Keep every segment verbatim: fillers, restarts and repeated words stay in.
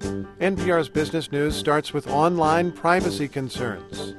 N P R's Business News starts with online privacy concerns.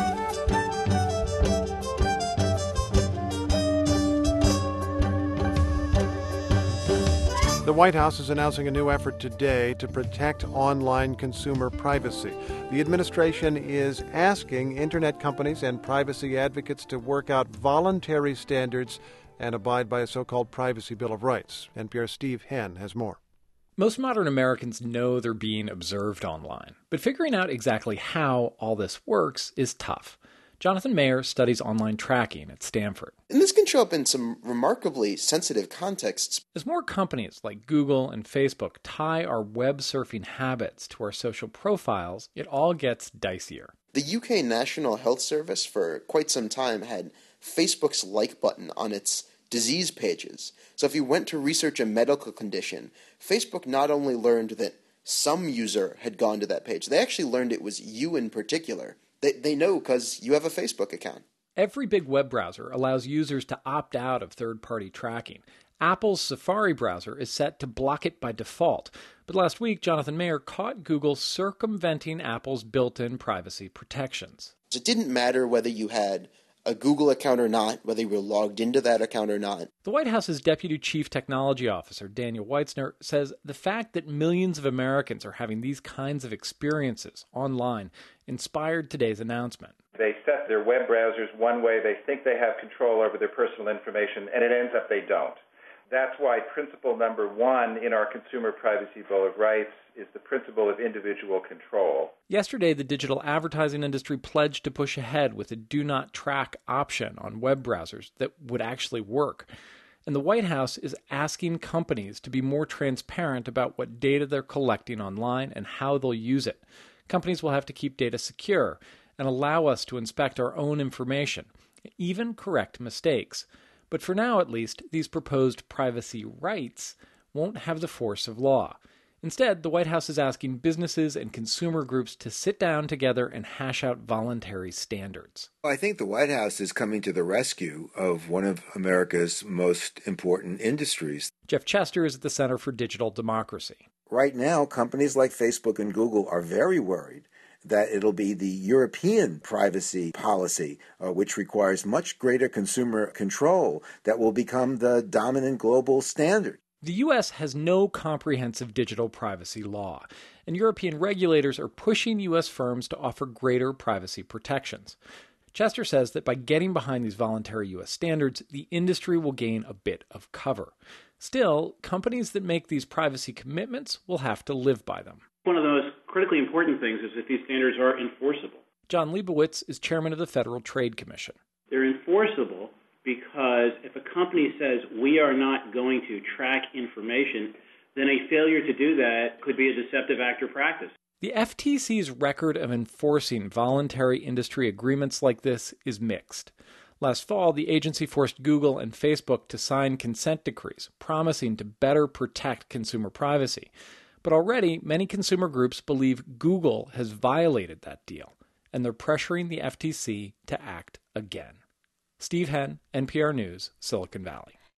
The White House is announcing a new effort today to protect online consumer privacy. The administration is asking Internet companies and privacy advocates to work out voluntary standards and abide by a so-called Privacy Bill of Rights. N P R's Steve Henn has more. Most modern Americans know they're being observed online, but figuring out exactly how all this works is tough. Jonathan Mayer studies online tracking at Stanford. And this can show up in some remarkably sensitive contexts. As more companies like Google and Facebook tie our web surfing habits to our social profiles, it all gets dicier. The U K National Health Service for quite some time had Facebook's like button on its disease pages. So if you went to research a medical condition, Facebook not only learned that some user had gone to that page, they actually learned it was you in particular. They they know because you have a Facebook account. Every big web browser allows users to opt out of third-party tracking. Apple's Safari browser is set to block it by default. But last week, Jonathan Mayer caught Google circumventing Apple's built-in privacy protections. It didn't matter whether you had a Google account or not, whether you were logged into that account or not. The White House's Deputy Chief Technology Officer, Daniel Weitzner, says the fact that millions of Americans are having these kinds of experiences online inspired today's announcement. They set their web browsers one way, they think they have control over their personal information, and it ends up they don't. That's why principle number one in our Consumer Privacy Bill of Rights is the principle of individual control. Yesterday, the digital advertising industry pledged to push ahead with a do not track option on web browsers that would actually work. And the White House is asking companies to be more transparent about what data they're collecting online and how they'll use it. Companies will have to keep data secure and allow us to inspect our own information, even correct mistakes. But for now, at least, these proposed privacy rights won't have the force of law. Instead, the White House is asking businesses and consumer groups to sit down together and hash out voluntary standards. I think the White House is coming to the rescue of one of America's most important industries. Jeff Chester is at the Center for Digital Democracy. Right now, companies like Facebook and Google are very worried that it'll be the European privacy policy, uh, which requires much greater consumer control, that will become the dominant global standard. The U S has no comprehensive digital privacy law, and European regulators are pushing U S firms to offer greater privacy protections. Chester says that by getting behind these voluntary U S standards, the industry will gain a bit of cover. Still, companies that make these privacy commitments will have to live by them. One of the most critically important things is that these standards are enforceable. John Leibowitz is chairman of the Federal Trade Commission. They're enforceable because if a company says we are not going to track information, then a failure to do that could be a deceptive act or practice. The F T C's record of enforcing voluntary industry agreements like this is mixed. Last fall, the agency forced Google and Facebook to sign consent decrees, promising to better protect consumer privacy. But already, many consumer groups believe Google has violated that deal, and they're pressuring the F T C to act again. Steve Henn, N P R News, Silicon Valley.